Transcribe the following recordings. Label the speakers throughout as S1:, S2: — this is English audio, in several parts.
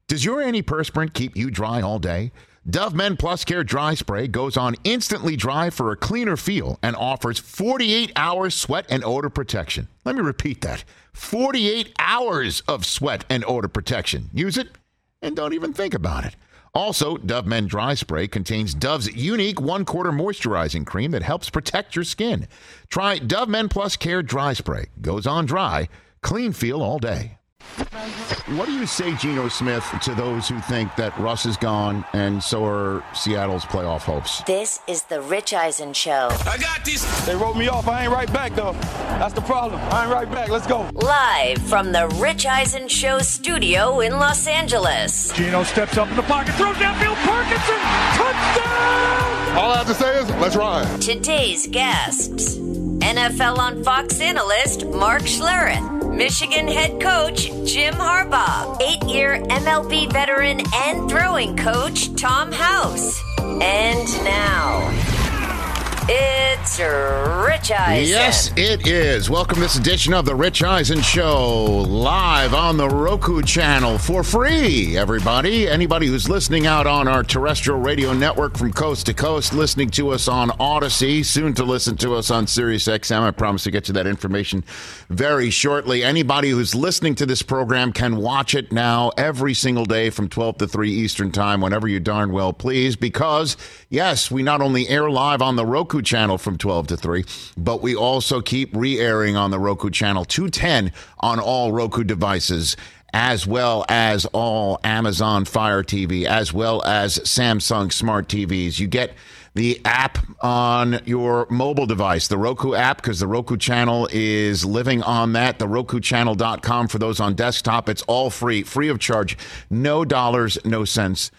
S1: Does your antiperspirant keep you dry all day? Dove Men Plus Care Dry Spray goes on instantly dry for a cleaner feel and offers 48 hours sweat and odor protection. Let me repeat that. 48 hours of sweat and odor protection. Use it and don't even think about it. Also, Dove Men Dry Spray contains Dove's unique 1/4 moisturizing cream that helps protect your skin. Try Dove Men Plus Care Dry Spray. Goes on dry, clean feel all day. What do you say, Geno Smith, to those who think that Russ is gone and so are Seattle's playoff hopes?
S2: This is the Rich Eisen Show.
S3: I got this. They wrote me off. I ain't right back, though. That's the problem. I ain't right back. Let's go.
S2: Live from the Rich Eisen Show studio in Los Angeles.
S4: Geno steps up in the pocket, throws downfield, Parkinson, touchdown!
S5: All I have to say is, let's ride.
S2: Today's guests, NFL on Fox analyst Mark Schlereth, Michigan head coach Jim Harbaugh, 8-year MLB veteran and throwing coach Tom House. And now, it's Rich Eisen.
S1: Yes, it is. Welcome to this edition of the Rich Eisen Show, live on the Roku channel for free, everybody. Anybody who's listening out on our terrestrial radio network from coast to coast, listening to us on Odyssey, soon to listen to us on Sirius XM. I promise to get you that information very shortly. Anybody who's listening to this program can watch it now every single day from 12 to 3 Eastern time, whenever you darn well please, because, yes, we not only air live on the Roku channel from 12 to 3, but we also keep re-airing on the Roku channel 210 on all Roku devices, as well as all Amazon Fire TV, as well as Samsung Smart TVs. You get the app on your mobile device, the Roku app, because the Roku channel is living on that, the RokuChannel.com for those on desktop. It's all free of charge. No dollars, no cents.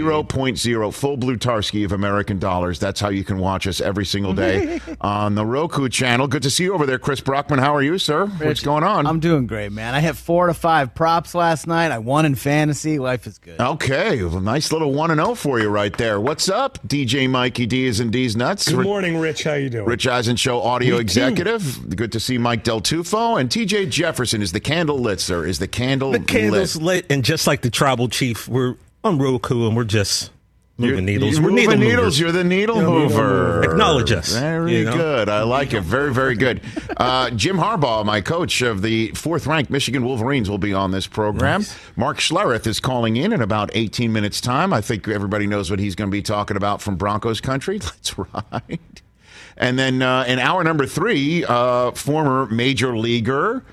S1: 0.0 full blue Tarski of American dollars. That's how you can watch us every single day on the Roku channel. Good to see you over there, Chris Brockman. How are you, sir?
S6: Rich,
S1: what's going on?
S6: I'm doing great, man. I had 4 to 5 props last night. I won in fantasy. Life is good.
S1: Okay, well, nice little 1-0 for you right there. What's up, DJ Mikey D's and D's Nuts?
S4: Good morning, Rich. How you doing?
S1: Rich Eisen Show audio executive. Good to see Mike Del Tufo. And TJ Jefferson is the candle lit, sir. Is the candle lit.
S7: The candle's lit. And just like the tribal chief, we're on Roku and we're just moving needles.
S1: We're
S7: needle
S1: needles.
S7: movers.
S1: You're the needle mover.
S7: Acknowledge us.
S1: Very good. I like it. Very, very good. Jim Harbaugh, my coach of the 4th-ranked Michigan Wolverines, will be on this program. Nice. Mark Schlereth is calling in about 18 minutes' time. I think everybody knows what he's going to be talking about from Broncos country. Let's ride. And then in hour number 3, former major leaguer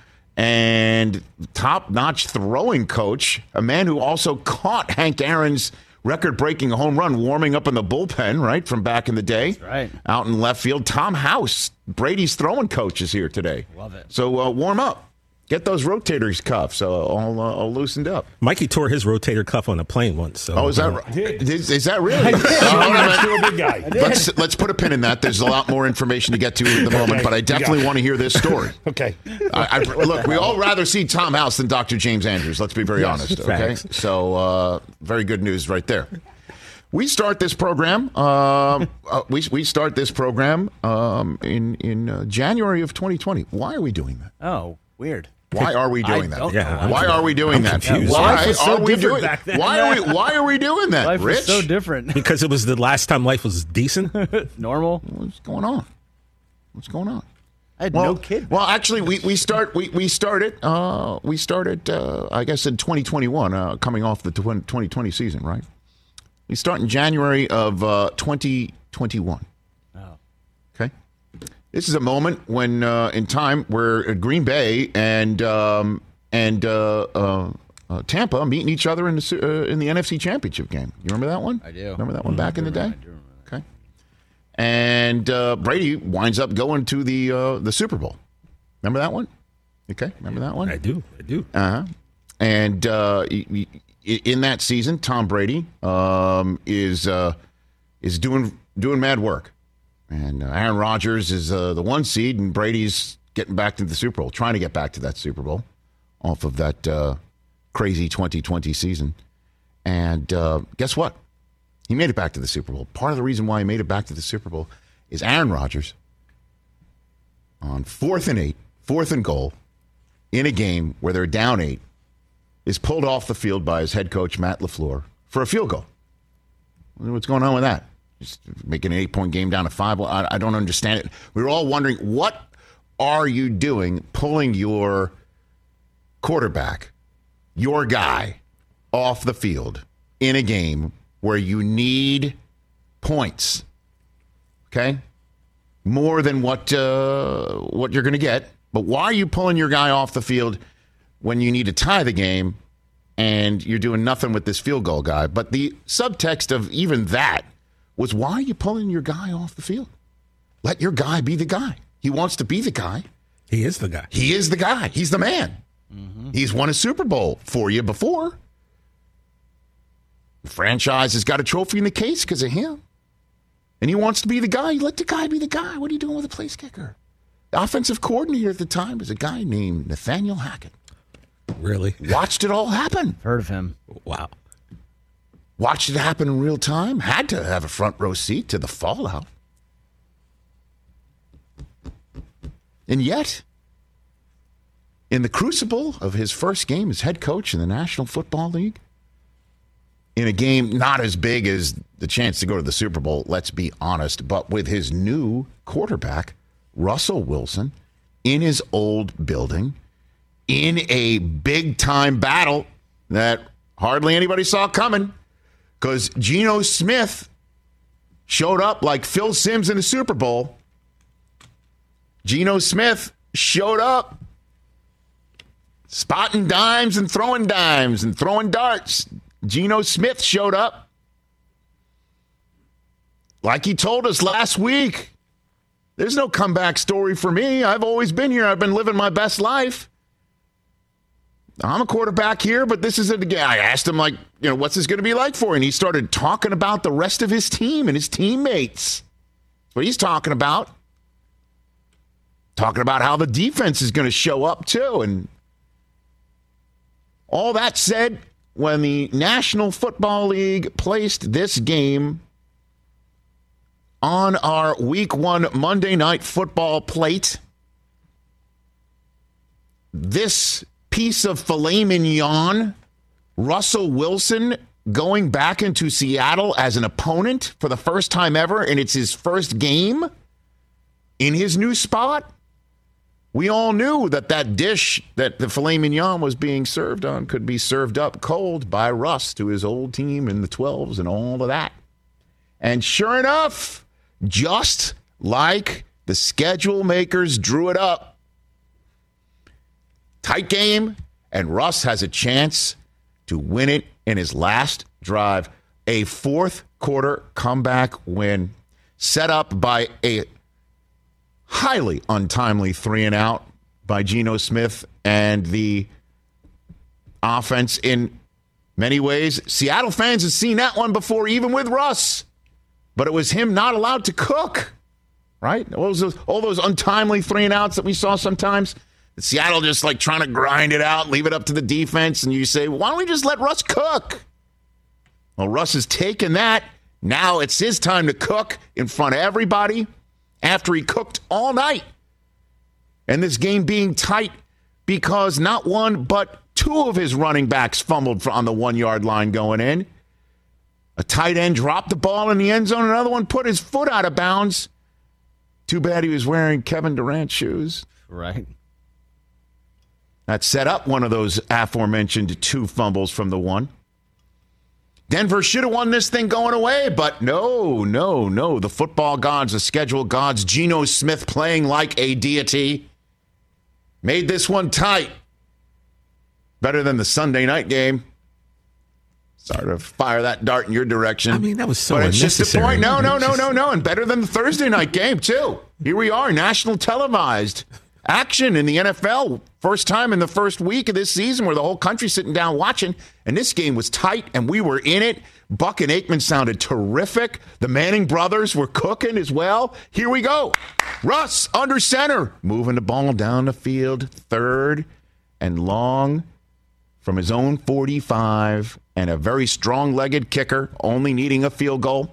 S1: and top-notch throwing coach, a man who also caught Hank Aaron's record-breaking home run warming up in the bullpen, right, from back in the day.
S6: That's right.
S1: Out in left field. Tom House, Brady's throwing coach, is here today.
S6: Love it.
S1: So warm up. Get those rotators cuffs all loosened up.
S7: Mikey tore his rotator cuff on a plane once. So,
S1: is that right? Is that really?
S4: Big guy.
S1: Let's put a pin in that. There's a lot more information to get to at the moment, but I definitely want to hear this story.
S4: Okay.
S1: Look, we all rather see Tom House than Dr. James Andrews. Let's be very honest. Okay.
S7: Facts.
S1: So very good news right there. We start this program. We start this program in January of 2020. Why are we doing that?
S6: Oh, weird.
S1: Why are we doing that?
S7: Yeah,
S1: why are we doing that?
S7: confused.
S1: Why
S6: was so
S1: are we
S6: different
S1: doing
S6: back then.
S1: Why are we doing that,
S6: Life
S1: Rich?
S6: was so different.
S7: Because it was the last time life was decent.
S6: Normal.
S1: What's going on? What's going on?
S6: I had no kid.
S1: Well, actually, we started. I guess in 2021, coming off the 2020 season, right? We start in January of 2021.
S6: Oh.
S1: Okay. This is a moment when in time where Green Bay and Tampa meeting each other in the NFC Championship game. You remember that one?
S6: I do.
S1: Remember that one back in the day?
S6: I do remember that.
S1: Okay. And Brady winds up going to the Super Bowl. Remember that one? Okay. Remember that one?
S7: I do.
S1: Uh-huh. And in that season, Tom Brady is doing mad work. And Aaron Rodgers is the 1 seed, and Brady's getting back to the Super Bowl, trying to get back to that Super Bowl off of that crazy 2020 season. And guess what? He made it back to the Super Bowl. Part of the reason why he made it back to the Super Bowl is Aaron Rodgers on 4th and 8, 4th and goal, in a game where they're down 8, is pulled off the field by his head coach, Matt LaFleur, for a field goal. What's going on with that? Just making an 8-point game down to 5. Well, I don't understand it. We were all wondering, what are you doing pulling your quarterback, your guy, off the field in a game where you need points? Okay? More than what you're going to get. But why are you pulling your guy off the field when you need to tie the game and you're doing nothing with this field goal guy? But the subtext of even that was, why are you pulling your guy off the field? Let your guy be the guy. He wants to be the guy.
S7: He is the guy.
S1: He is the guy. He's the man. Mm-hmm. He's won a Super Bowl for you before. The franchise has got a trophy in the case because of him. And he wants to be the guy. Let the guy be the guy. What are you doing with a place kicker? The offensive coordinator at the time was a guy named Nathaniel Hackett.
S7: Really?
S1: Watched it all happen.
S6: Heard of him.
S7: Wow.
S1: Watched it happen in real time. Had to have a front row seat to the fallout. And yet, in the crucible of his first game as head coach in the National Football League, in a game not as big as the chance to go to the Super Bowl, let's be honest, but with his new quarterback, Russell Wilson, in his old building, in a big-time battle that hardly anybody saw coming, because Geno Smith showed up like Phil Simms in the Super Bowl. Geno Smith showed up spotting dimes and throwing darts. Geno Smith showed up like he told us last week. There's no comeback story for me. I've always been here. I've been living my best life. I'm a quarterback here, but this is it. I asked him, like, what's this going to be like for you? And he started talking about the rest of his team and his teammates. That's what he's talking about. Talking about how the defense is going to show up, too. And all that said, when the National Football League placed this game on our Week 1 Monday Night Football plate, this piece of filet mignon, Russell Wilson going back into Seattle as an opponent for the first time ever, and it's his first game in his new spot. We all knew that dish that the filet mignon was being served on could be served up cold by Russ to his old team in the 12s and all of that. And sure enough, just like the schedule makers drew it up, tight game, and Russ has a chance to win it in his last drive. A fourth quarter comeback win set up by a highly untimely 3-and-out by Geno Smith and the offense. In many ways, Seattle fans have seen that one before, even with Russ. But it was him not allowed to cook, right? All those untimely 3-and-outs that we saw sometimes. Seattle just like trying to grind it out, leave it up to the defense, and you say, why don't we just let Russ cook? Well, Russ has taken that. Now it's his time to cook in front of everybody after he cooked all night. And this game being tight because not one but two of his running backs fumbled on the 1-yard line going in. A tight end dropped the ball in the end zone. Another one put his foot out of bounds. Too bad he was wearing Kevin Durant shoes.
S6: Right.
S1: That set up one of those aforementioned two fumbles from the one. Denver should have won this thing going away, but no. The football gods, the schedule gods, Geno Smith playing like a deity, made this one tight. Better than the Sunday night game. Sorry to fire that dart in your direction.
S7: I mean, that was so
S1: But it's just the point. No.
S7: Just...
S1: And better than the Thursday night game, too. Here we are, national televised action in the NFL. First time in the first week of this season where the whole country's sitting down watching. And this game was tight, and we were in it. Buck and Aikman sounded terrific. The Manning brothers were cooking as well. Here we go. Russ under center. Moving the ball down the field. 3rd and long from his own 45. And a very strong-legged kicker, only needing a field goal.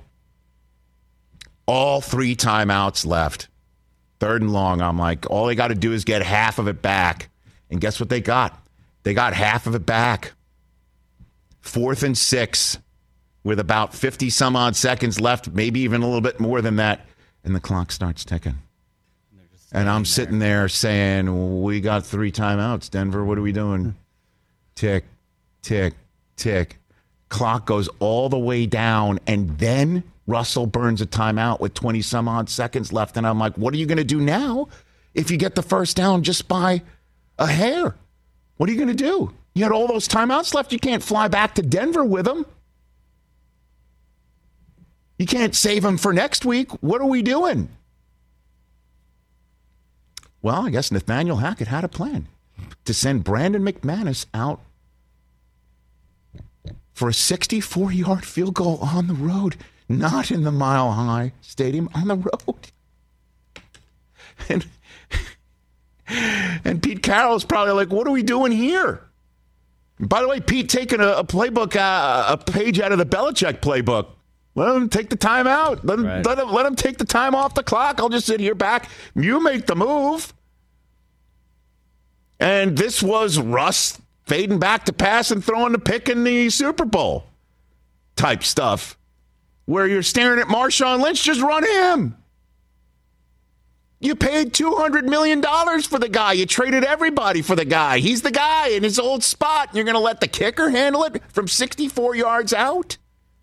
S1: All 3 timeouts left. 3rd and long. I'm like, all they got to do is get half of it back. And guess what they got? They got half of it back. 4th and 6 with about 50 some odd seconds left, maybe even a little bit more than that, and the clock starts ticking. And I'm sitting there saying, we got 3 timeouts, Denver. What are we doing? Tick, tick, tick. Clock goes all the way down, and then Russell burns a timeout with 20 some odd seconds left. And I'm like, what are you going to do now if you get the first down just by a hair? What are you going to do? You had all those timeouts left. You can't fly back to Denver with them. You can't save them for next week. What are we doing? Well, I guess Nathaniel Hackett had a plan to send Brandon McManus out for a 64-yard field goal on the road, not in the Mile High Stadium, on the road. And Pete Carroll's probably like, what are we doing here? By the way, Pete taking a playbook, a page out of the Belichick playbook. Let him take the time out. Let him take the time off the clock. I'll just sit here back. You make the move. And this was Russ fading back to pass and throwing the pick in the Super Bowl type stuff, where you're staring at Marshawn Lynch. Just run him. You paid $200 million for the guy. You traded everybody for the guy. He's the guy in his old spot. You're going to let the kicker handle it from 64 yards out?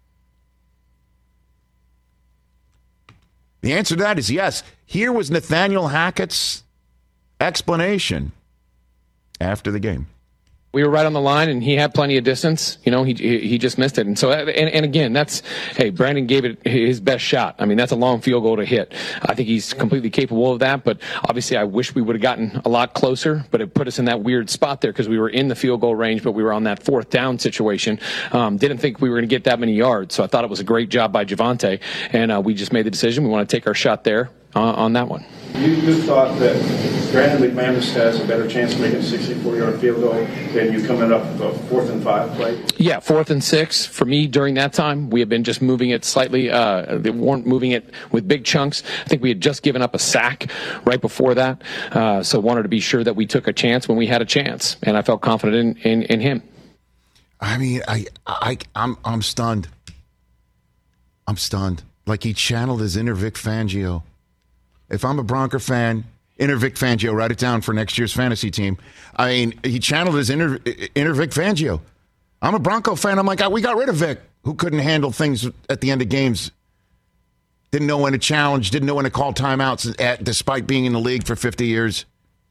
S1: The answer to that is yes. Here was Nathaniel Hackett's explanation after the game.
S5: We were right on the line, and he had plenty of distance. You know, he just missed it. And so, and again, Brandon gave it his best shot. I mean, that's a long field goal to hit. I think he's completely capable of that, but obviously I wish we would have gotten a lot closer, but it put us in that weird spot there because we were in the field goal range, but we were on that 4th down situation. Didn't think we were going to get that many yards, so I thought it was a great job by Javonte, and we just made the decision. We want to take our shot there on that one.
S8: You thought that Brandon McManus has a better chance of making a 64-yard field goal than you coming up a 4th and 5 play?
S5: Yeah, 4th and 6. For me, during that time, we had been just moving it slightly. They weren't moving it with big chunks. I think we had just given up a sack right before that, so wanted to be sure that we took a chance when we had a chance, and I felt confident in him.
S1: I mean, I'm stunned. I'm stunned. Like he channeled his inner Vic Fangio. If I'm a Bronco fan, inner Vic Fangio, write it down for next year's fantasy team. I mean, he channeled his inner Vic Fangio. I'm a Bronco fan. I'm like, we got rid of Vic, who couldn't handle things at the end of games. Didn't know when to challenge, didn't know when to call timeouts, despite being in the league for 50 years.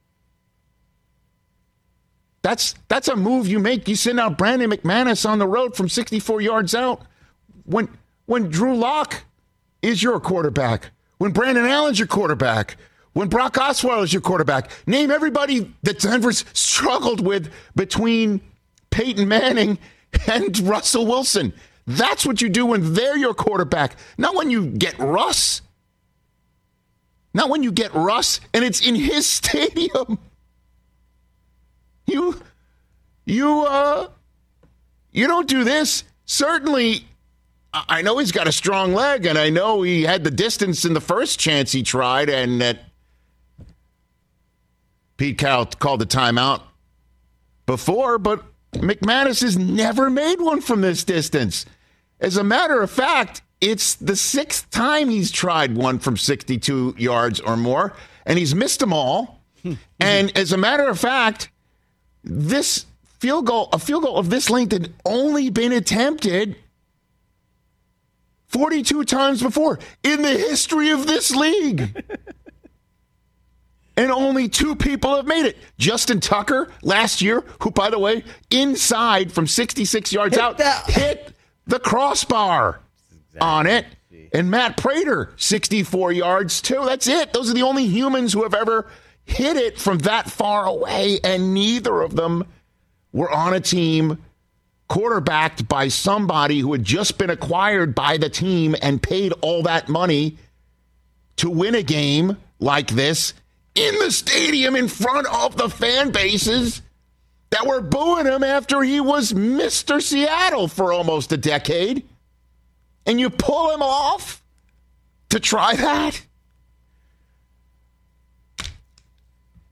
S1: That's a move you make. You send out Brandon McManus on the road from 64 yards out when Drew Lock is your quarterback. When Brandon Allen's your quarterback, when Brock Osweiler is your quarterback, name everybody that Denver's struggled with between Peyton Manning and Russell Wilson. That's what you do when they're your quarterback, not when you get Russ. Not when you get Russ and it's in his stadium. You don't do this. Certainly, I know he's got a strong leg, and I know he had the distance in the first chance he tried, and that Pete Carroll called the timeout before, but McManus has never made one from this distance. As a matter of fact, it's the 6th time he's tried one from 62 yards or more, and he's missed them all. And as a matter of fact, a field goal of this length had only been attempted 42 times before in the history of this league. And only 2 people have made it. Justin Tucker last year, who, by the way, inside from 66 yards hit the crossbar on it. And Matt Prater, 64 yards too. That's it. Those are the only humans who have ever hit it from that far away. And neither of them were on a team quarterbacked by somebody who had just been acquired by the team and paid all that money to win a game like this in the stadium in front of the fan bases that were booing him after he was Mr. Seattle for almost a decade. And you pull him off to try that?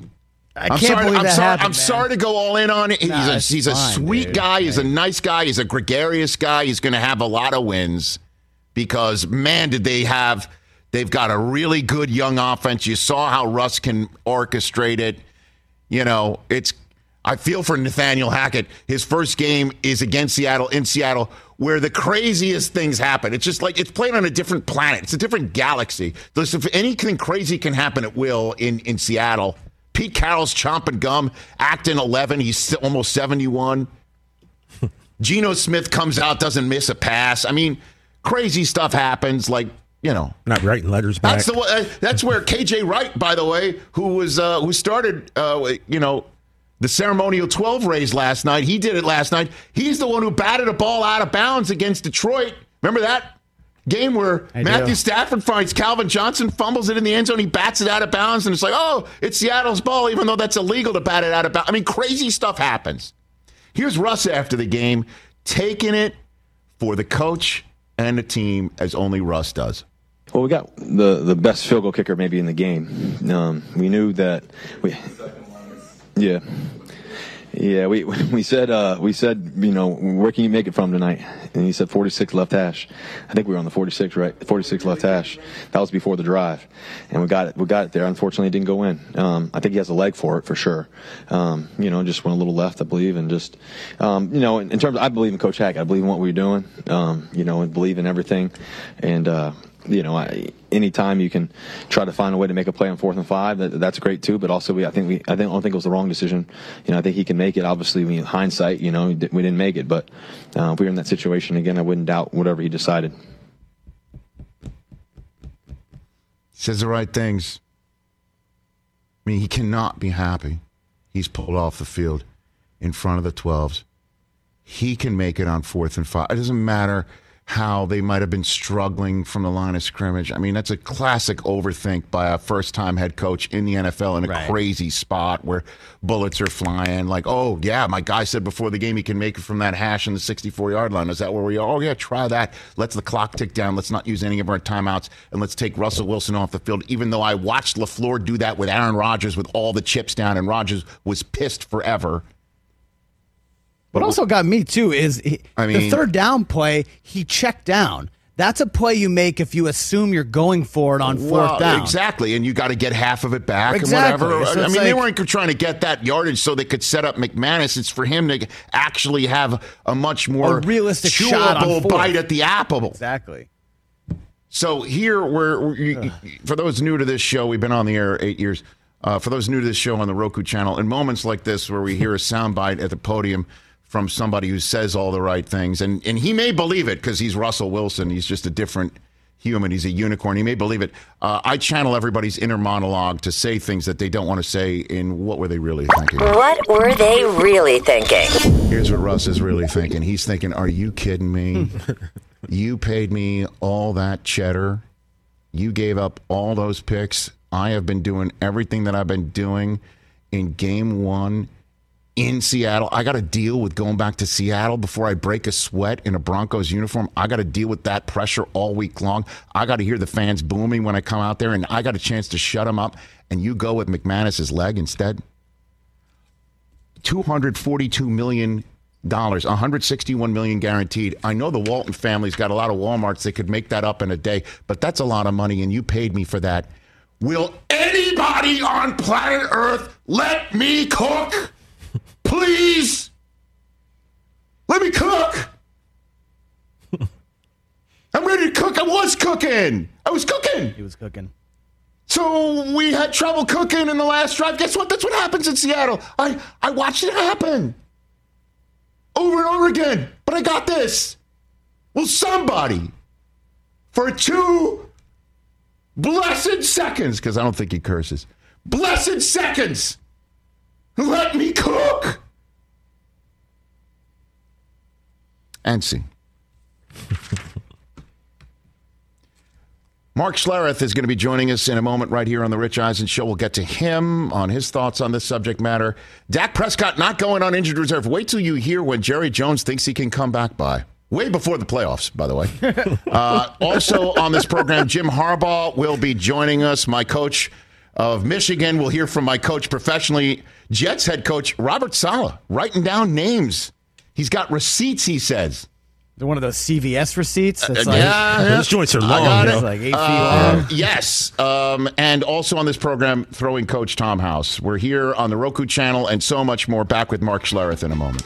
S6: I can't believe that happened,
S1: I'm sorry to go all in on it. He's a sweet guy.
S6: Dude.
S1: He's a nice guy. He's a gregarious guy. He's going to have a lot of wins because, man, they've got a really good young offense. You saw how Russ can orchestrate it. You know, I feel for Nathaniel Hackett. His first game is against Seattle, in Seattle, where the craziest things happen. It's just like it's playing on a different planet. It's a different galaxy. If anything crazy can happen, it will in Seattle. Pete Carroll's chomping gum, acting 11. He's almost 71. Geno Smith comes out, doesn't miss a pass. I mean, crazy stuff happens. Like, you know,
S7: not writing letters back.
S1: That's where KJ Wright, by the way, who started, the ceremonial 12 raise last night. He did it last night. He's the one who batted a ball out of bounds against Detroit. Remember that game where Matthew Stafford finds Calvin Johnson, fumbles it in the end zone, he bats it out of bounds, and it's like, oh, it's Seattle's ball, even though that's illegal to bat it out of bounds. I mean, crazy stuff happens. Here's Russ after the game, taking it for the coach and the team as only Russ does.
S9: Well, we got the best field goal kicker maybe in the game. We knew that we said, where can you make it from tonight? And he said 46 left hash. I think we were on the 46, right? 46 left hash. That was before the drive, and we got it there. Unfortunately, it didn't go in. I think he has a leg for it for sure. Just went a little left, I believe, and just, in terms of, I believe in Coach Hackett. I believe in what we're doing. And believe in everything, and. Anytime you can try to find a way to make a play on 4th and 5, that's great too. But also, I don't think it was the wrong decision. I think he can make it. Obviously, in hindsight, we didn't make it. But if we were in that situation again, I wouldn't doubt whatever he decided.
S1: Says the right things. I mean, he cannot be happy. He's pulled off the field in front of the 12s. He can make it on 4th and 5. It doesn't matter how they might have been struggling from the line of scrimmage. I mean, that's a classic overthink by a first-time head coach in the NFL in a crazy spot where bullets are flying. Like, oh, yeah, my guy said before the game he can make it from that hash in the 64-yard line. Is that where we are? Oh, yeah, try that. Let's the clock tick down. Let's not use any of our timeouts, and let's take Russell Wilson off the field, even though I watched LaFleur do that with Aaron Rodgers with all the chips down, and Rodgers was pissed forever.
S6: What also got me, too, is the third down play, he checked down. That's a play you make if you assume you're going for it on 4th down.
S1: Exactly, and you got to get half of it back and whatever. So they weren't trying to get that yardage so they could set up McManus. It's for him to actually have a much more
S6: realistic shot on
S1: bite at the apple.
S6: Exactly.
S1: So here, for those new to this show, we've been on the air 8 years. For those new to this show on the Roku channel, in moments like this where we hear a soundbite at the podium from somebody who says all the right things, and he may believe it because he's Russell Wilson. He's just a different human. He's a unicorn. He may believe it. I channel everybody's inner monologue to say things that they don't want to say in what were they really thinking.
S2: What were they really thinking?
S1: Here's what Russ is really thinking. He's thinking, are you kidding me? You paid me all that cheddar. You gave up all those picks. I have been doing everything that I've been doing in game 1 in Seattle. I got to deal with going back to Seattle before I break a sweat in a Broncos uniform. I got to deal with that pressure all week long. I got to hear the fans booming when I come out there, and I got a chance to shut them up, and you go with McManus's leg instead? $242 million, $161 million guaranteed. I know the Walton family's got a lot of Walmarts. They could make that up in a day, but that's a lot of money, and you paid me for that. Will anybody on planet Earth let me cook? Please, let me cook. I'm ready to cook. I was cooking.
S6: He was cooking.
S1: So we had trouble cooking in the last drive. Guess what? That's what happens in Seattle. I watched it happen over and over again. But I got this. Will somebody, for 2 blessed seconds, because I don't think he curses, blessed seconds, let me cook. And see. Mark Schlereth is going to be joining us in a moment right here on the Rich Eisen Show. We'll get to him on his thoughts on this subject matter. Dak Prescott not going on injured reserve. Wait till you hear when Jerry Jones thinks he can come back by. Way before the playoffs, by the way. Also on this program, Jim Harbaugh will be joining us. My coach, of Michigan. We'll hear from my coach professionally, Jets head coach Robert Saleh, writing down names. He's got receipts, he says.
S6: They're one of those CVS receipts.
S7: Those joints are long.
S1: I got
S6: it. Like 8 feet long.
S1: Yes. And also on this program, throwing coach Tom House. We're here on the Roku channel and so much more. Back with Mark Schlereth in a moment.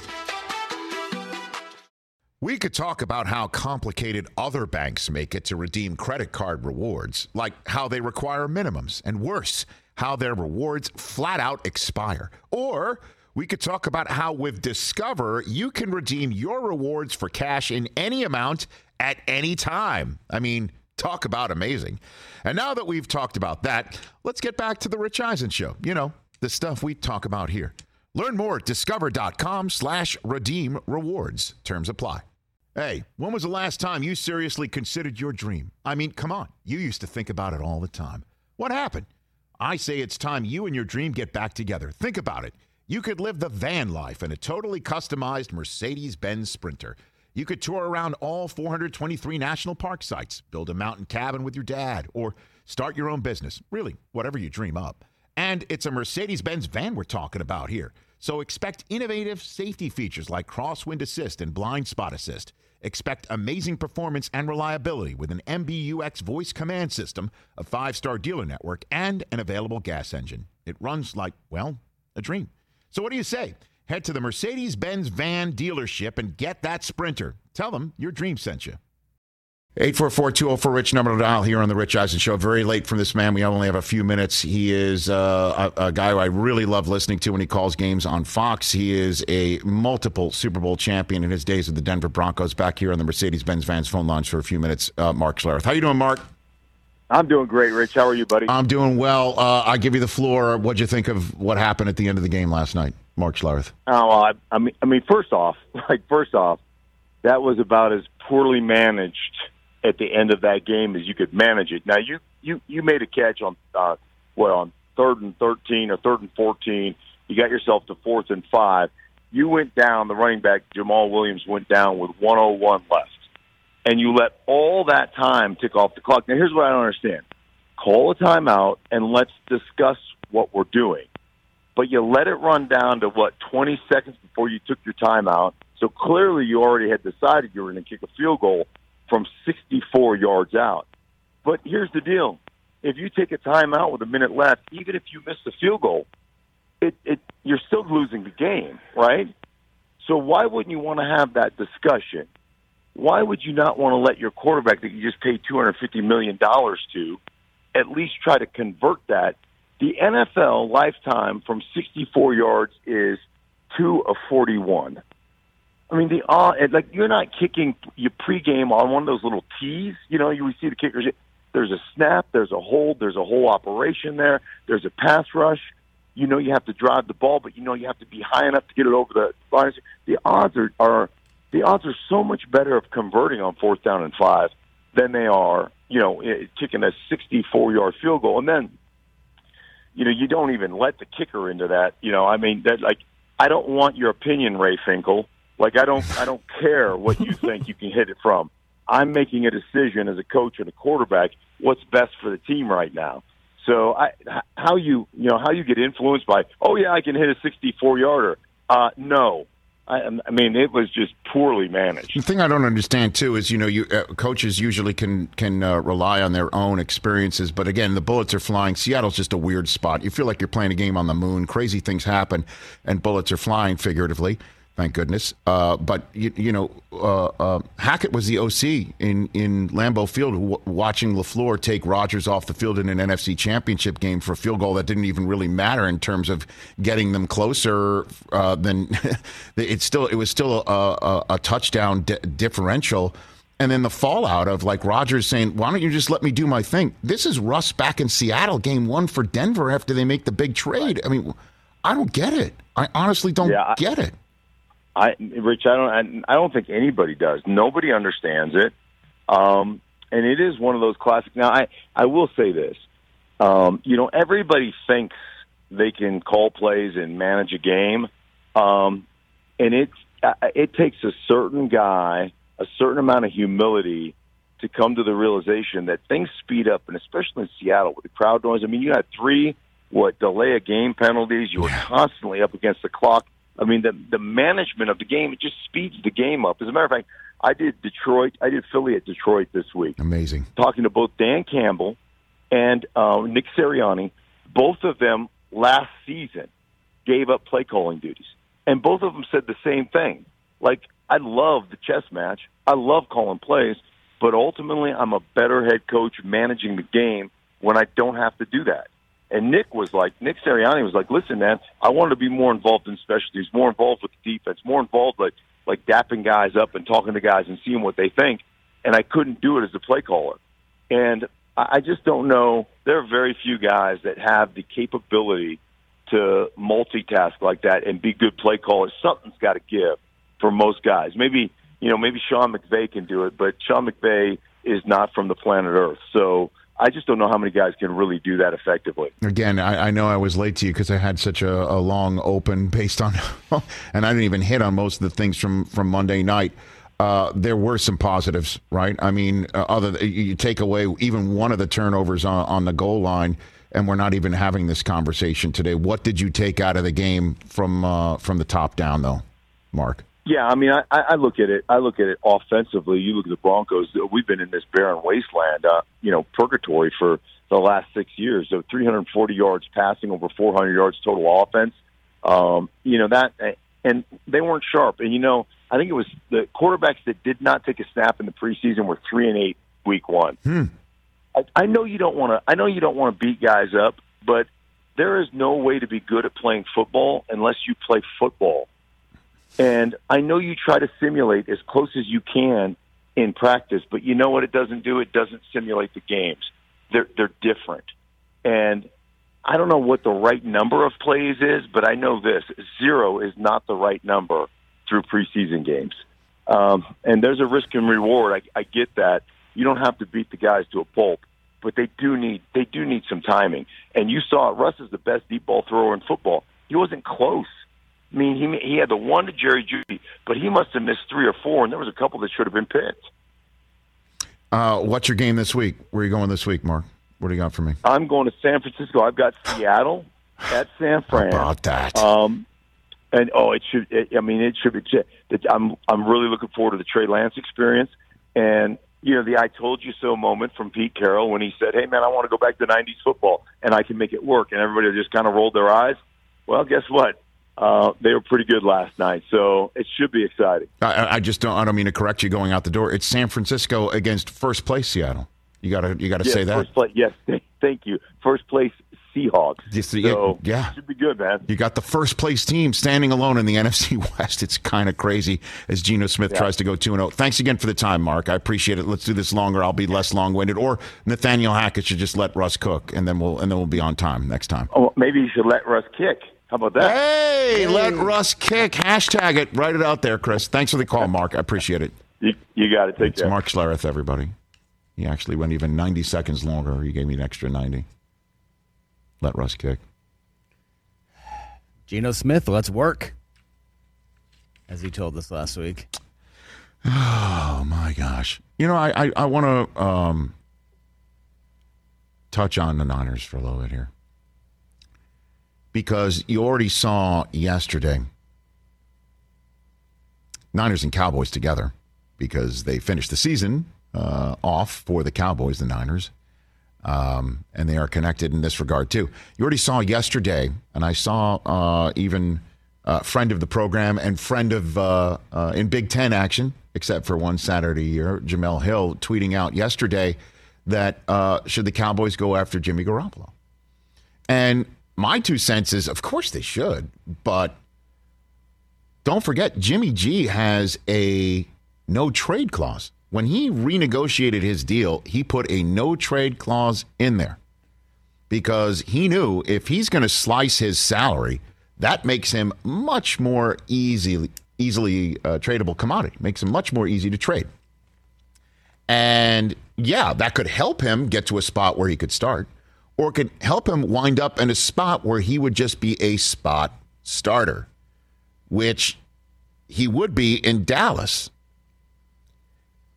S1: We could talk about how complicated other banks make it to redeem credit card rewards, like how they require minimums, and worse, how their rewards flat out expire. Or we could talk about how with Discover, you can redeem your rewards for cash in any amount at any time. I mean, talk about amazing. And now that we've talked about that, let's get back to the Rich Eisen Show. You know, the stuff we talk about here. Learn more at discover.com/redeem rewards. Terms apply. Hey, when was the last time you seriously considered your dream? I mean, come on. You used to think about it all the time. What happened? I say it's time you and your dream get back together. Think about it. You could live the van life in a totally customized Mercedes-Benz Sprinter. You could tour around all 423 national park sites, build a mountain cabin with your dad, or start your own business. Really, whatever you dream up. And it's a Mercedes-Benz van we're talking about here. So expect innovative safety features like crosswind assist and blind spot assist. Expect amazing performance and reliability with an MBUX voice command system, a 5-star dealer network, and an available gas engine. It runs like, well, a dream. So what do you say? Head to the Mercedes-Benz van dealership and get that Sprinter. Tell them your dream sent you. 844-204-RICH, number to dial here on the Rich Eisen Show. Very late from this man. We only have a few minutes. He is a guy who I really love listening to when he calls games on Fox. He is a multiple Super Bowl champion in his days with the Denver Broncos. Back here on the Mercedes-Benz Vans phone lines for a few minutes, Mark Schlereth. How you doing, Mark?
S10: I'm doing great, Rich. How are you, buddy?
S1: I'm doing well. I give you the floor. What'd you think of what happened at the end of the game last night, Mark Schlereth?
S10: Oh, well, I mean, first off, that was about as poorly managed at the end of that game as you could manage it. Now, you made a catch on on 3rd and 13 or 3rd and 14. You got yourself to 4th and 5. You went down. The running back Jamal Williams went down with 1:01 left, and you let all that time tick off the clock. Now, here's what I don't understand: call a timeout and let's discuss what we're doing. But you let it run down to 20 seconds before you took your timeout. So clearly, you already had decided you were going to kick a field goal from 64 yards out. But here's the deal. If you take a timeout with a minute left, even if you miss the field goal, you're still losing the game, right? So why wouldn't you want to have that discussion? Why would you not want to let your quarterback that you just paid $250 million to at least try to convert that? The NFL lifetime from 64 yards is 2 of 41. I mean, you're not kicking your pregame on one of those little tees. You know, you see the kickers. There's a snap, there's a hold, there's a whole operation there. There's a pass rush. You know, you have to drive the ball, but you know you have to be high enough to get it over the line. The odds are so much better of converting on 4th down and 5 than they are, kicking a 64-yard field goal. And then, you don't even let the kicker into that. I don't want your opinion, Ray Finkel. I don't care what you think you can hit it from. I'm making a decision as a coach and a quarterback what's best for the team right now. So how you get influenced by, oh yeah, I can hit a 64-yarder. No. I mean, it was just poorly managed.
S1: The thing I don't understand too is, coaches usually can rely on their own experiences, but again, the bullets are flying. Seattle's just a weird spot. You feel like you're playing a game on the moon. Crazy things happen, and bullets are flying figuratively. Thank goodness. But, Hackett was the OC in Lambeau Field watching LaFleur take Rodgers off the field in an NFC Championship game for a field goal that didn't even really matter in terms of getting them closer than it was still a touchdown differential. And then the fallout of Rodgers saying, why don't you just let me do my thing? This is Russ back in Seattle, game 1 for Denver after they make the big trade. I mean, I don't get it. I honestly don't get it.
S10: Rich, I don't think anybody does. Nobody understands it, and it is one of those classic. Now, I will say this: everybody thinks they can call plays and manage a game, and it takes a certain guy, a certain amount of humility to come to the realization that things speed up, and especially in Seattle with the crowd noise. I mean, you had 3 delay a game penalties. You were constantly up against the clock. I mean, the management of the game, it just speeds the game up. As a matter of fact, I did Philly at Detroit this week.
S1: Amazing.
S10: Talking to both Dan Campbell and Nick Sirianni. Both of them last season gave up play calling duties. And both of them said the same thing. Like, I love the chess match. I love calling plays, but ultimately I'm a better head coach managing the game when I don't have to do that. And Nick Sirianni was like, listen, man, I wanted to be more involved in specialties, more involved with the defense, more involved like dapping guys up and talking to guys and seeing what they think. And I couldn't do it as a play caller. And I just don't know. There are very few guys that have the capability to multitask like that and be good play callers. Something's got to give for most guys. Maybe Sean McVay can do it, but Sean McVay is not from the planet Earth. So I just don't know how many guys can really do that effectively.
S1: Again, I know I was late to you because I had such a long open based on, and I didn't even hit on most of the things from Monday night. There were some positives, right? I mean, you take away even one of the turnovers on the goal line, and we're not even having this conversation today. What did you take out of the game from the top down, though, Mark?
S10: Yeah, I mean, I look at it. I look at it offensively. You look at the Broncos. We've been in this barren wasteland, purgatory for the last 6 years. So 340 yards passing, over 400 yards total offense. And they weren't sharp. And I think it was the quarterbacks that did not take a snap in the preseason were 3-8 week 1. I know you don't want to beat guys up, but there is no way to be good at playing football unless you play football. And I know you try to simulate as close as you can in practice, but you know what it doesn't do? It doesn't simulate the games. They're different. And I don't know what the right number of plays is, but I know this. 0 is not the right number through preseason games. And there's a risk and reward. I get that. You don't have to beat the guys to a pulp, but they do need some timing. And you saw it. Russ is the best deep ball thrower in football. He wasn't close. I mean, he had the one to Jerry Jeudy, but he must have missed 3 or 4, and there was a couple that should have been picked.
S1: What's your game this week? Where are you going this week, Mark? What do you got for me?
S10: I'm going to San Francisco. I've got Seattle at San Fran.
S1: How about that?
S10: It should be. I'm really looking forward to the Trey Lance experience, and the "I told you so" moment from Pete Carroll when he said, "Hey man, I want to go back to '90s football, and I can make it work," and everybody just kind of rolled their eyes. Well, guess what? They were pretty good last night, so it should be exciting.
S1: I don't mean to correct you going out the door. It's San Francisco against first place Seattle. You gotta say that.
S10: First place, yes, thank you. First place Seahawks. So
S1: yeah,
S10: it should be good, man.
S1: You got the first place team standing alone in the NFC West. It's kind of crazy as Geno Smith tries to go 2-0. Thanks again for the time, Mark. I appreciate it. Let's do this longer. I'll be less long-winded. Or Nathaniel Hackett should just let Russ cook, and then we'll be on time next time.
S10: Oh, maybe you should let Russ kick. How about that?
S1: Hey, let Russ kick. Hashtag it. Write it out there, Chris. Thanks for the call, Mark. I appreciate it.
S10: You got it. Take care.
S1: It's Mark Schlereth, everybody. He actually went even 90 seconds longer. He gave me an extra 90. Let Russ kick.
S6: Geno Smith, let's work. As he told us last week.
S1: Oh, my gosh. I want to touch on the Niners for a little bit here. Because you already saw yesterday Niners and Cowboys together because they finished the season off for the Cowboys, the Niners, and they are connected in this regard too. You already saw yesterday, and I saw even friend of the program and friend of in Big Ten action, except for one Saturday a year, Jamel Hill, tweeting out yesterday that should the Cowboys go after Jimmy Garoppolo? And my 2 cents is, of course they should, but don't forget, Jimmy G has a no-trade clause. When he renegotiated his deal, he put a no-trade clause in there because he knew if he's going to slice his salary, that makes him much more easily tradable commodity, makes him much more easy to trade. And, yeah, that could help him get to a spot where he could start. Or could help him wind up in a spot where he would just be a spot starter, which he would be in Dallas.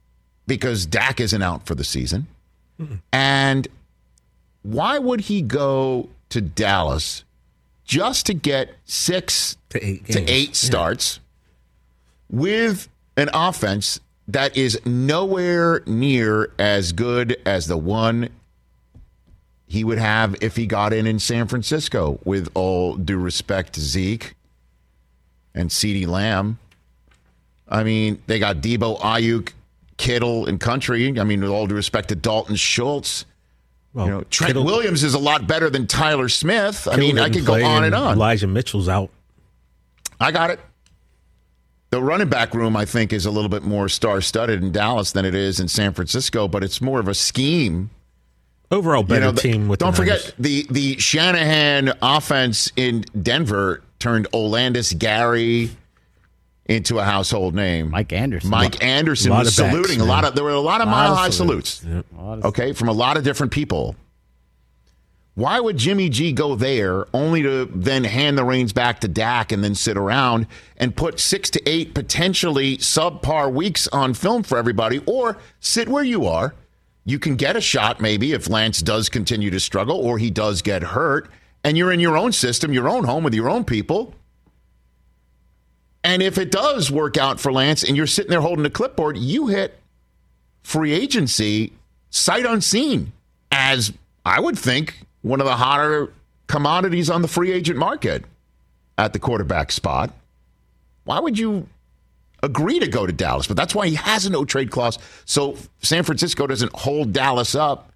S1: because Dak isn't out for the season. And why would he go to Dallas just to get 6 to 8 starts with an offense that is nowhere near as good as the one he would have if he got in San Francisco, with all due respect to Zeke and CeeDee Lamb? I mean, they got Debo, Ayuk, Kittle, and Country. I mean, with all due respect to Dalton Schultz. Well, Trent Williams is a lot better than Tyler Smith. I mean, I could go on and on.
S7: Elijah Mitchell's out.
S1: I got it. The running back room, I think, is a little bit more star-studded in Dallas than it is in San Francisco, but it's more of a scheme.
S7: Overall better team with
S1: don't
S7: the Niners.
S1: Forget, the Shanahan offense in Denver turned Olandis Gary into a household name.
S6: Mike Anderson
S1: was saluting there were a lot of mile-high salutes.
S7: Yep.
S1: Okay, from a lot of different people. Why would Jimmy G go there only to then hand the reins back to Dak and then sit around and put 6 to 8 potentially subpar weeks on film for everybody, or sit where you are? You can get a shot maybe if Lance does continue to struggle or he does get hurt, and you're in your own system, your own home with your own people. And if it does work out for Lance and you're sitting there holding a clipboard, you hit free agency sight unseen as, I would think, one of the hotter commodities on the free agent market at the quarterback spot. Why would you agree to go to Dallas? But that's why he has a no-trade clause, so San Francisco doesn't hold Dallas up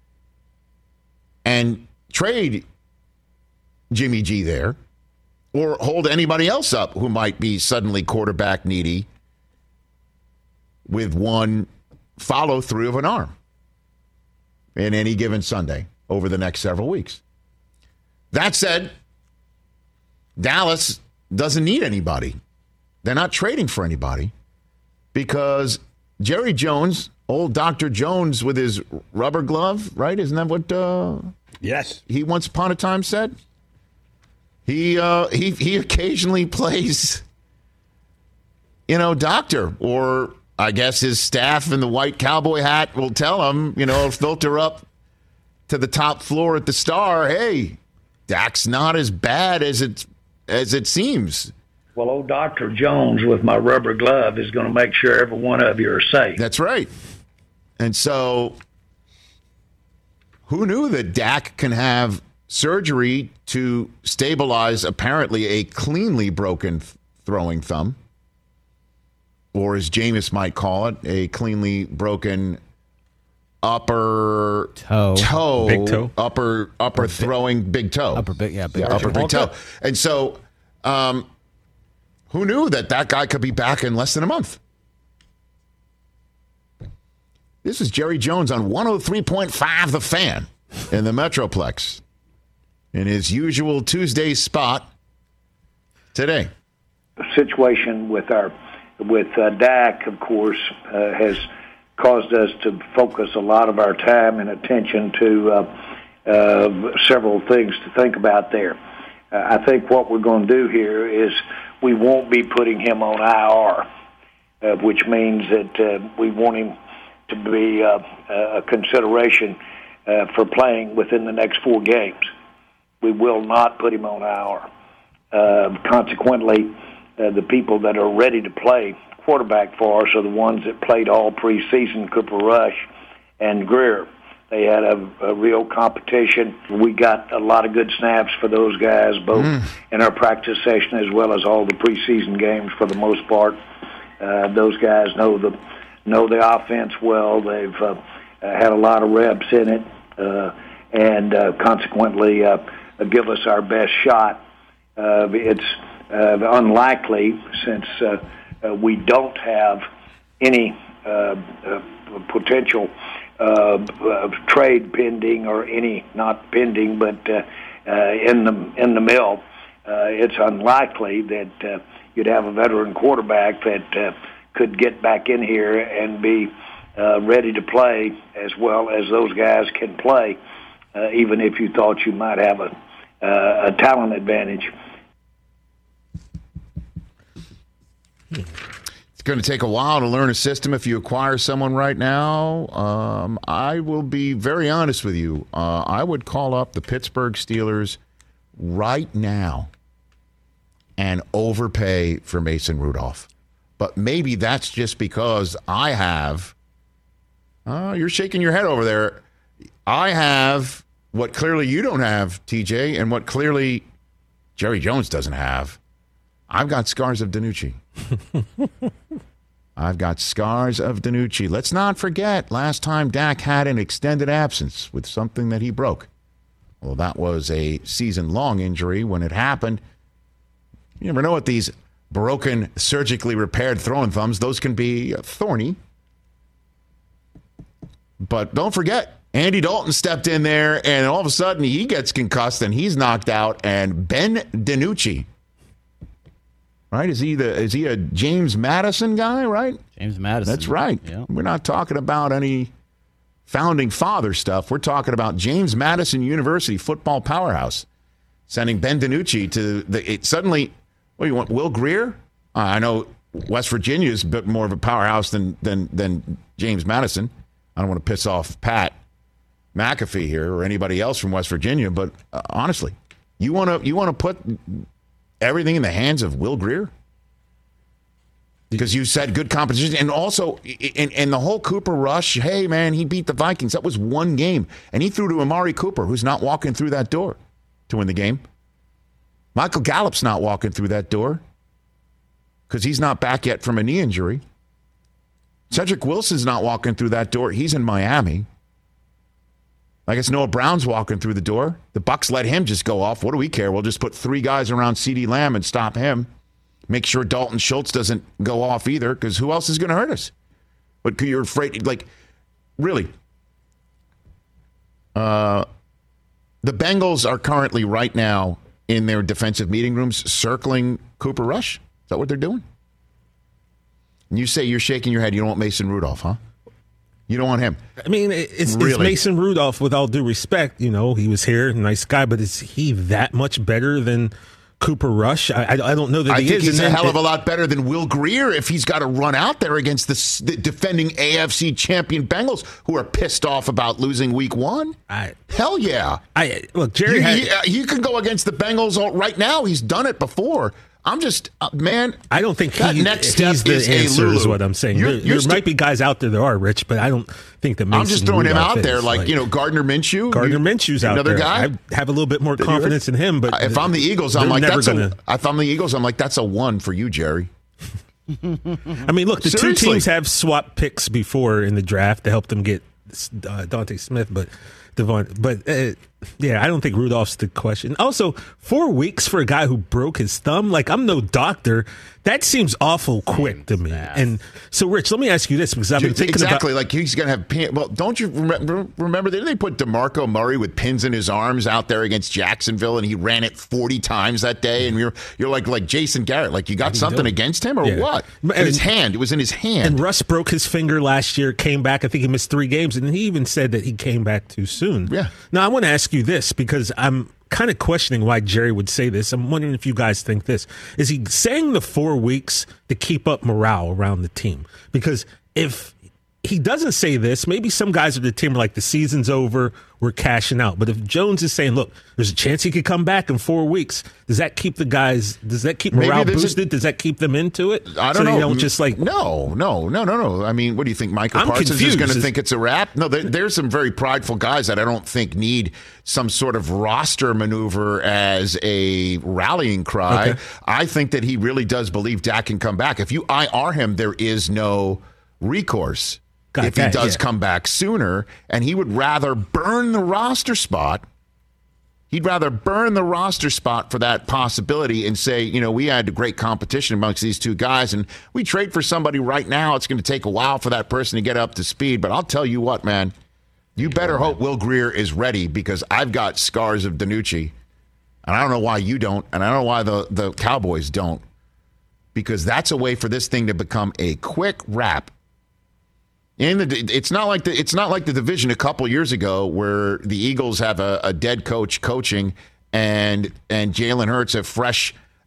S1: and trade Jimmy G there, or hold anybody else up who might be suddenly quarterback needy with one follow-through of an arm in any given Sunday over the next several weeks. That said, Dallas doesn't need anybody. They're not trading for anybody because Jerry Jones, old Dr. Jones with his rubber glove, right? Isn't that what
S7: yes,
S1: he once upon a time said? He occasionally plays, doctor, or I guess his staff in the white cowboy hat will tell him, filter up to the top floor at the Star, hey, Dak's not as bad as it seems.
S11: Well, old Dr. Jones with my rubber glove is going to make sure every one of you are safe.
S1: That's right. And so who knew that Dak can have surgery to stabilize apparently a cleanly broken throwing thumb, or as Jameis might call it, a cleanly broken upper toe,
S7: big toe,
S1: upper throwing big toe,
S6: upper big
S1: toe. And so, who knew that guy could be back in less than a month? This is Jerry Jones on 103.5 The Fan in the Metroplex in his usual Tuesday spot today.
S11: The situation with Dak, of course, has caused us to focus a lot of our time and attention to several things to think about there. I think what we're going to do here is we won't be putting him on IR, which means that we want him to be a consideration for playing within the next 4 games. We will not put him on IR. Consequently, the people that are ready to play quarterback for us are the ones that played all preseason, Cooper Rush and Greer. They had a real competition. We got a lot of good snaps for those guys, both in our practice session as well as all the preseason games for the most part. Those guys know the offense well. They've had a lot of reps in it, and consequently give us our best shot. It's unlikely, since we don't have any potential trade pending, or any not pending, but in the mill. It's unlikely that you'd have a veteran quarterback that could get back in here and be ready to play as well as those guys can play, even if you thought you might have a talent advantage.
S1: It's going to take a while to learn a system if you acquire someone right now. I will be very honest with you. I would call up the Pittsburgh Steelers right now and overpay for Mason Rudolph. But maybe that's just because I have you're shaking your head over there. I have what clearly you don't have, TJ, and what clearly Jerry Jones doesn't have. I've got scars of DiNucci. I've got scars of DiNucci. Let's not forget, last time Dak had an extended absence with something that he broke. Well, that was a season-long injury when it happened. You never know what these broken, surgically repaired throwing thumbs, those can be thorny. But don't forget, Andy Dalton stepped in there, and all of a sudden he gets concussed and he's knocked out. And Ben DiNucci, right? Is he a James Madison guy, right?
S6: James Madison.
S1: That's right.
S6: Yeah.
S1: We're not talking about any founding father stuff. We're talking about James Madison University football powerhouse sending Ben DiNucci to suddenly. What do you want, Will Grier? I know West Virginia is a bit more of a powerhouse than James Madison. I don't want to piss off Pat McAfee here or anybody else from West Virginia, but honestly, you want to put everything in the hands of Will Grier? Because you said good competition, and also in the whole Cooper rush, hey man, he beat the Vikings. That was one game, and he threw to Amari Cooper, who's not walking through that door to win the game. Michael Gallup's not walking through that door because he's not back yet from a knee injury. Cedric Wilson's not walking through that door. He's in Miami. I guess Noah Brown's walking through the door. The Bucs let him just go off. What do we care? We'll just put 3 guys around CeeDee Lamb and stop him. Make sure Dalton Schultz doesn't go off either, because who else is going to hurt us? But you're afraid, really. The Bengals are currently right now in their defensive meeting rooms circling Cooper Rush. Is that what they're doing? And you say you're shaking your head. You don't want Mason Rudolph, huh? You don't want him.
S7: I mean, it's Mason Rudolph, with all due respect. You know, he was here, nice guy, but is he that much better than Cooper Rush? I don't know that he is.
S1: I think he's a hell of a lot better than Will Grier if he's got to run out there against the defending AFC champion Bengals, who are pissed off about losing week 1. Hell yeah.
S7: Look, Jerry
S1: you can go against the Bengals right now. He's done it before. I'm just, man.
S7: I don't think he's the answer is what I'm saying. There might be guys out there that are, Rich, but I don't think that Mason
S1: I'm just throwing
S7: Rudolph
S1: him out there like Gardner Minshew.
S7: Gardner Minshew's out
S1: another
S7: there.
S1: Guy?
S7: I have a little bit more confidence in him. But
S1: if I'm the Eagles, I'm like, that's a 1 for you, Jerry.
S7: I mean, look, the two teams have swapped picks before in the draft to help them get Dante Smith, but yeah, I don't think Rudolph's the question. Also, 4 weeks for a guy who broke his thumb, I'm no doctor. That seems awful quick to me. And so, Rich, let me ask you this, because I've been thinking
S1: about he's going to have pins. Well, don't you remember? Didn't they put DeMarco Murray with pins in his arms out there against Jacksonville, and he ran it 40 times that day? And you're like Jason Garrett, you got something against him or what? In his hand, it was in his hand.
S7: And Russ broke his finger last year, came back. I think he missed 3 games, and he even said that he came back too soon.
S1: Yeah.
S7: Now I want to ask you this, because I'm kind of questioning why Jerry would say this. I'm wondering if you guys think this. Is he saying the 4 weeks to keep up morale around the team? Because if he doesn't say this, maybe some guys of the team are like, the season's over, we're cashing out. But if Jones is saying, look, there's a chance he could come back in 4 weeks, does that keep the guys, does that keep morale boosted? Does that keep them into it?
S1: I don't know.
S7: They don't just
S1: No. I mean, what do you think? Michael Parsons is going to think it's a wrap? No, there's some very prideful guys that I don't think need some sort of roster maneuver as a rallying cry. Okay. I think that he really does believe Dak can come back. If you IR him, there is no recourse. If he does come back sooner, and he would rather burn the roster spot. He'd rather burn the roster spot for that possibility and say, we had great competition amongst these 2 guys, and we trade for somebody right now. It's going to take a while for that person to get up to speed. But I'll tell you what, man, you better hope Will Grier is ready, because I've got scars of DiNucci, and I don't know why you don't, and I don't know why the Cowboys don't, because that's a way for this thing to become a quick wrap. It's not like the division a couple years ago where the Eagles have a dead coach coaching and Jalen Hurts, a fresh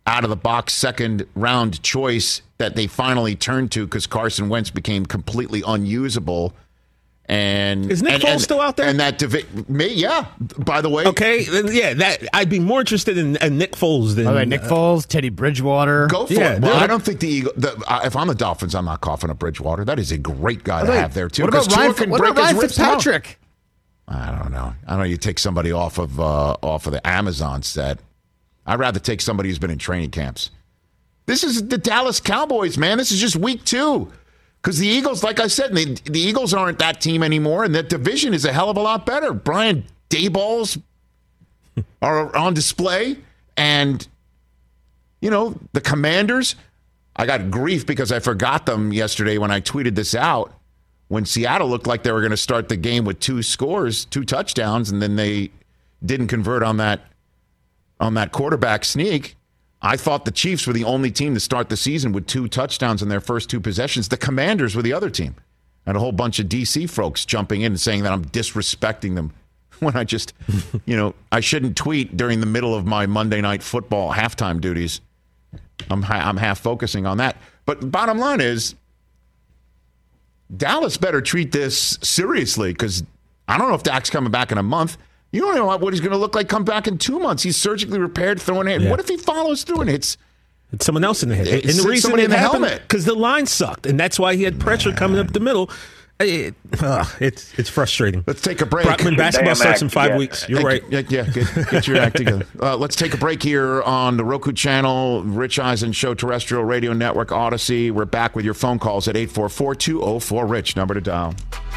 S1: out-of-the-box second-round choice that they finally turned to because Carson Wentz became completely unusable. And
S7: is Nick Foles still out there?
S1: And that yeah. By the way,
S7: okay, yeah. That I'd be more interested in Nick Foles than
S6: Nick Foles, Teddy Bridgewater.
S1: Go for it. Well, I don't think if I'm the Dolphins, I'm not coughing up Bridgewater. That is a great guy to have there too.
S6: What about Ryan Fitzpatrick?
S1: I don't know. You take somebody off of the Amazon set. I'd rather take somebody who's been in training camps. This is the Dallas Cowboys, man. This is just week 2. Because the Eagles, like I said, the Eagles aren't that team anymore, and that division is a hell of a lot better. Brian Dayball's are on display, and, the Commanders, I got grief because I forgot them yesterday when I tweeted this out, when Seattle looked like they were going to start the game with 2 touchdowns, and then they didn't convert on that quarterback sneak. I thought the Chiefs were the only team to start the season with 2 touchdowns in their first 2 possessions. The Commanders were the other team. And a whole bunch of D.C. folks jumping in and saying that I'm disrespecting them when I just, I shouldn't tweet during the middle of my Monday Night Football halftime duties. I'm half focusing on that. But bottom line is, Dallas better treat this seriously because I don't know if Dak's coming back in a month. You don't know what he's going to look like come back in 2 months. He's surgically repaired, throwing it. Yeah. What if he follows through and hits
S7: someone else in the head? And the reason it happened because the line sucked, and that's why he had pressure coming up the middle. It's frustrating.
S1: Let's take a break.
S7: Brockman basketball starts in 5 weeks. You're right.
S1: Yeah, get your act together. Let's take a break here on the Roku channel, Rich Eisen Show, Terrestrial Radio Network, Odyssey. We're back with your phone calls at 844-204-RICH, number to dial.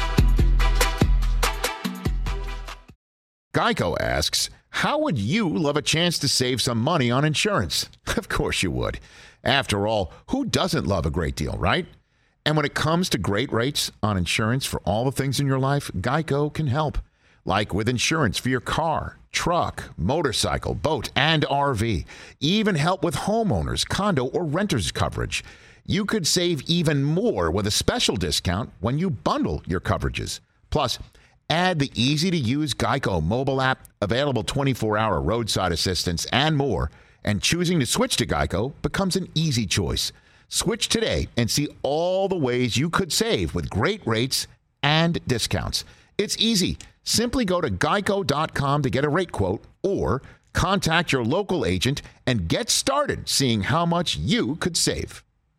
S1: Geico asks, how would you love a chance to save some money on insurance? Of course you would. After all, who doesn't love a great deal, right? And when it comes to great rates on insurance for all the things in your life, Geico can help. Like with insurance for your car, truck, motorcycle, boat, and RV. Even help with homeowners, condo, or renters coverage. You could save even more with a special discount when you bundle your coverages. Plus, add the easy-to-use Geico mobile app, available 24-hour roadside assistance, and more. And choosing to switch to Geico becomes an easy choice. Switch today and see all the ways you could save with great rates and discounts. It's easy. Simply go to geico.com to get a rate quote or contact your local agent and get started seeing how much you could save.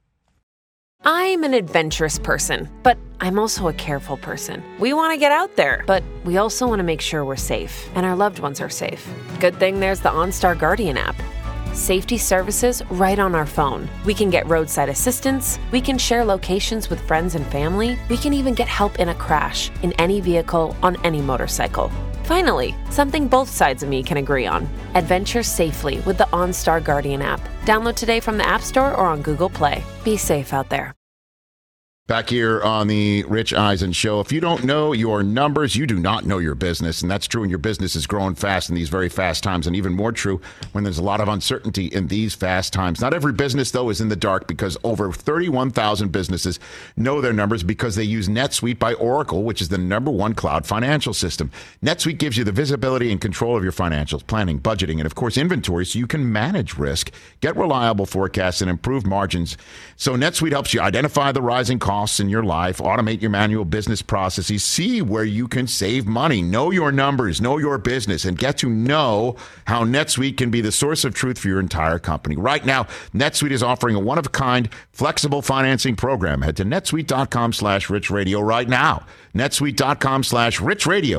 S12: I'm an adventurous person, but I'm also a careful person. We want to get out there, but we also want to make sure we're safe and our loved ones are safe. Good thing there's the OnStar Guardian app. Safety services right on our phone. We can get roadside assistance. We can share locations with friends and family. We can even get help in a crash in any vehicle on any motorcycle. Finally, something both sides of me can agree on. Adventure safely with the OnStar Guardian app. Download today from the App Store or on Google Play. Be safe out there.
S1: Back here on the Rich Eisen Show. If you don't know your numbers, you do not know your business. And that's true when your business is growing fast in these very fast times. And even more true when there's a lot of uncertainty in these fast times. Not every business, though, is in the dark because over 31,000 businesses know their numbers because they use NetSuite by Oracle, which is the #1 cloud financial system. NetSuite gives you the visibility and control of your financials, planning, budgeting, and, of course, inventory so you can manage risk, get reliable forecasts, and improve margins. So NetSuite helps you identify the rising costs in your life, automate your manual business processes, see where you can save money, know your numbers, know your business, and get to know how NetSuite can be the source of truth for your entire company. Right now, NetSuite is offering a one-of-a-kind flexible financing program. Head to netsuite.com/richradio right now. netsuite.com/richradio.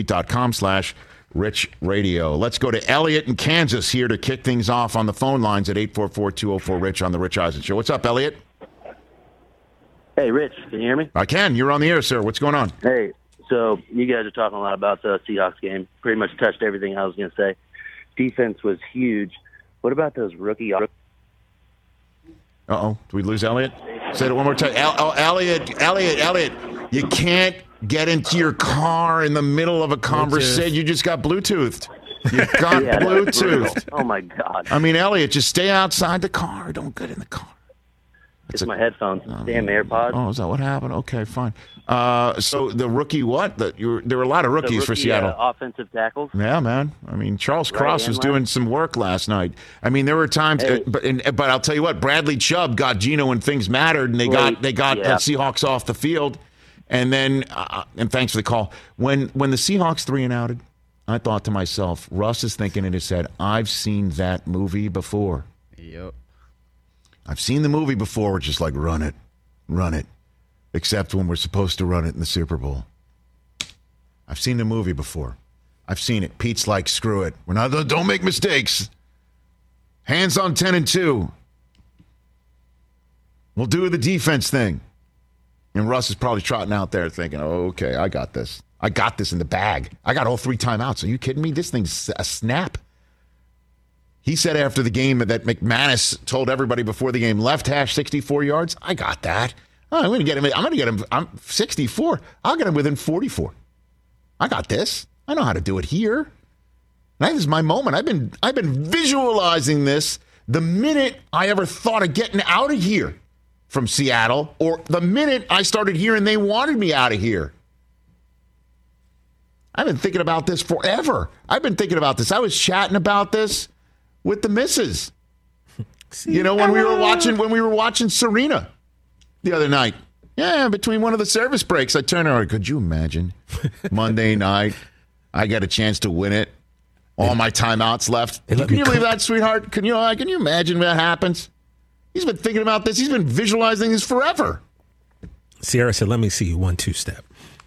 S1: netsuite.com/richradio. Let's go to Elliot in Kansas here to kick things off on the phone lines at 844-204-RICH on the Rich Eisen Show. What's up, Elliot?
S13: Hey, Rich, can you hear me?
S1: I can. You're on the air, sir. What's going on?
S13: Hey, so you guys are talking a lot about the Seahawks game. Pretty much touched everything I was going to say. Defense was huge. What about those rookie?
S1: Uh-oh. Did we lose Elliot? Say it one more time. Elliot. You can't get into your car in the middle of a conversation. You just got Bluetoothed. You got Bluetoothed.
S13: Oh, my God.
S1: I mean, Elliot, just stay outside the car. Don't get in the car.
S13: It's my headphones. Damn AirPods.
S1: Oh, is that what happened? Okay, fine. So the rookie, what? There were a lot of rookies for Seattle.
S13: Offensive tackles.
S1: Yeah, man. I mean, Charles Cross was doing some work last night. I mean, there were times, but I'll tell you what, Bradley Chubb got Geno when things mattered, and they got the Seahawks off the field. And then, and thanks for the call. When the Seahawks 3-and-outed, I thought to myself, Russ is thinking in his head, I've seen that movie before.
S6: Yep.
S1: I've seen the movie before. We're just like, run it. Except when we're supposed to run it in the Super Bowl. I've seen the movie before. I've seen it. Pete's like, screw it. Don't make mistakes. Hands on 10-2. We'll do the defense thing. And Russ is probably trotting out there thinking, oh, okay, I got this. I got this in the bag. I got all 3 timeouts. Are you kidding me? This thing's a snap. He said after the game that McManus told everybody before the game, left hash 64 yards. I got that. Oh, I'm going to get him. I'm 64. I'll get him within 44. I got this. I know how to do it here. That is my moment. I've been visualizing this the minute I ever thought of getting out of here from Seattle, or the minute I started hearing they wanted me out of here. I've been thinking about this forever. I've been thinking about this. I was chatting about this with the missus. When we were watching Serena the other night. Yeah, between one of the service breaks, I turned around. Could you imagine? Monday night, I got a chance to win it. All my timeouts left. Can you believe that, sweetheart? Can you imagine that happens? He's been thinking about this. He's been visualizing this forever.
S7: Sierra said, let me see you 1-2 step.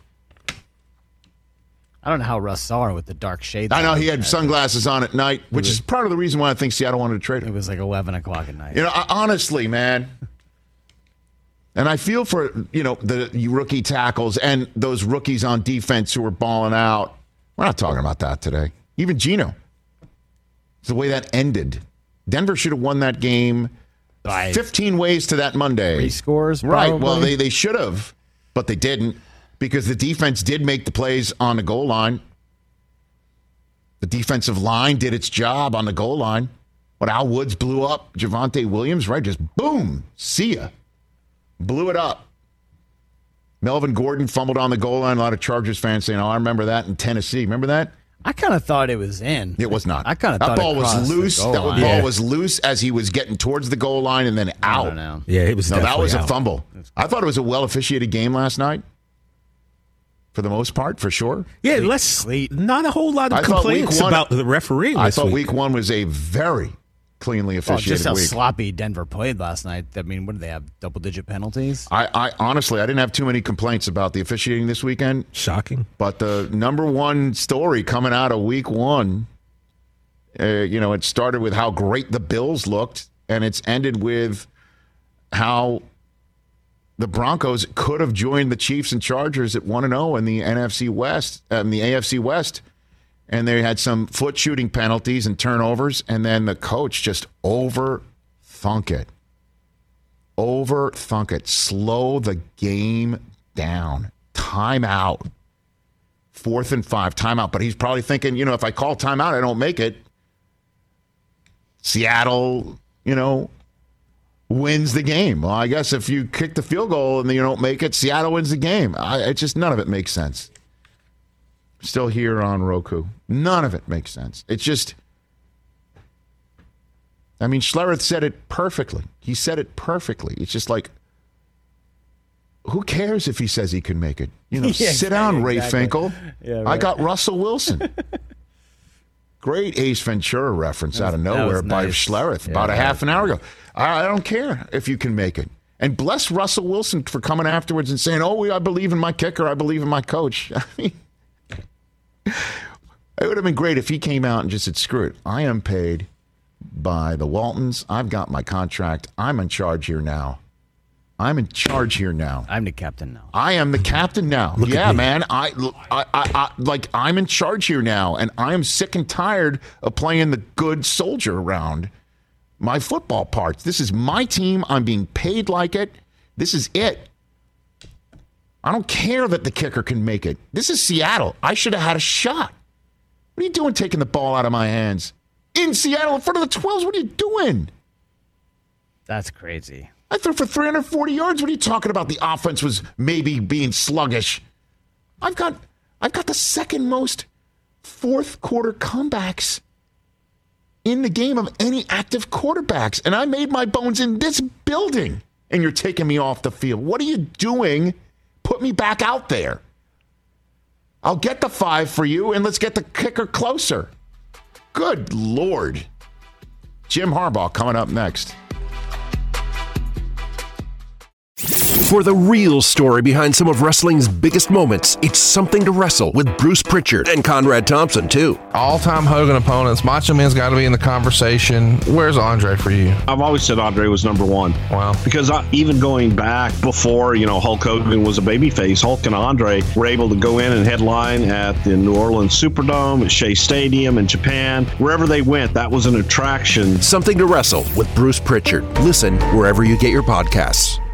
S6: I don't know how Russ saw her with the dark shades.
S1: I know he had sunglasses on at night, which is part of the reason why I think Seattle wanted to trade him.
S6: It was like 11 o'clock at night.
S1: Honestly, man. And I feel for, the rookie tackles and those rookies on defense who are balling out. We're not talking about that today. Even Geno. It's the way that ended. Denver should have won that game 15 ways to that Monday.
S6: 3 scores,
S1: probably. Right. Well, they should have, but they didn't. Because the defense did make the plays on the goal line. The defensive line did its job on the goal line. When Al Woods blew up Javonte Williams, right? Just boom, see ya. Blew it up. Melvin Gordon fumbled on the goal line. A lot of Chargers fans saying, I remember that in Tennessee. Remember that?
S6: I kind of thought it was in.
S1: It was not.
S6: I kind of thought
S1: that ball was loose. That ball was loose as he was getting towards the goal line and then out.
S6: I don't know.
S7: Yeah, it was.
S1: No, that was a fumble. I thought it was a well-officiated game last night. For the most part, for sure.
S7: Yeah, not a whole lot of complaints about the refereeing
S1: I thought week 1 was a very cleanly officiated
S6: just how
S1: week.
S6: sloppy Denver played last night. I mean, what did they have? Double-digit penalties?
S1: I honestly, I didn't have too many complaints about the officiating this weekend.
S7: Shocking.
S1: But the number one story coming out of week 1, it started with how great the Bills looked, and it's ended with how the Broncos could have joined the Chiefs and Chargers at 1-0 in the NFC West, in the AFC West, and they had some foot shooting penalties and turnovers, and then the coach just overthunk it. Slow the game down. Timeout. 4th and 5, timeout. But he's probably thinking, if I call timeout, I don't make it. Seattle, wins the game. Well, I guess if you kick the field goal and then you don't make it, Seattle wins the game. It's just none of it makes sense. Still here on Roku. None of it makes sense. It's just, Schlereth said it perfectly. He said it perfectly. It's just like, who cares if he says he can make it? Sit down, Ray Finkel. Yeah, right. I got Russell Wilson. Great Ace Ventura reference out of nowhere by Schlereth about a half an hour ago. I don't care if you can make it. And bless Russell Wilson for coming afterwards and saying, I believe in my kicker. I believe in my coach. It would have been great if he came out and just said, screw it. I am paid by the Waltons. I've got my contract. I'm in charge here now. I'm the captain now. I am the captain now. Yeah, man. I'm in charge here now, and I am sick and tired of playing the good soldier around my football parts. This is my team. I'm being paid like it. This is it. I don't care that the kicker can make it. This is Seattle. I should have had a shot. What are you doing taking the ball out of my hands? In Seattle, in front of the 12s, what are you doing?
S6: That's crazy.
S1: I threw for 340 yards. What are you talking about? The offense was maybe being sluggish. I've got the second most fourth quarter comebacks in the game of any active quarterbacks. And I made my bones in this building. And you're taking me off the field. What are you doing? Put me back out there. I'll get the 5 for you, and let's get the kicker closer. Good Lord. Jim Harbaugh coming up next.
S14: For the real story behind some of wrestling's biggest moments, it's Something to Wrestle with Bruce Pritchard and Conrad Thompson, too.
S15: All-time Hogan opponents. Macho Man's got to be in the conversation. Where's Andre for you?
S16: I've always said Andre was number one.
S15: Wow.
S16: Because even going back before, Hulk Hogan was a babyface, Hulk and Andre were able to go in and headline at the New Orleans Superdome, at Shea Stadium in Japan. Wherever they went, that was an attraction.
S14: Something to Wrestle with Bruce Pritchard. Listen wherever you get your podcasts.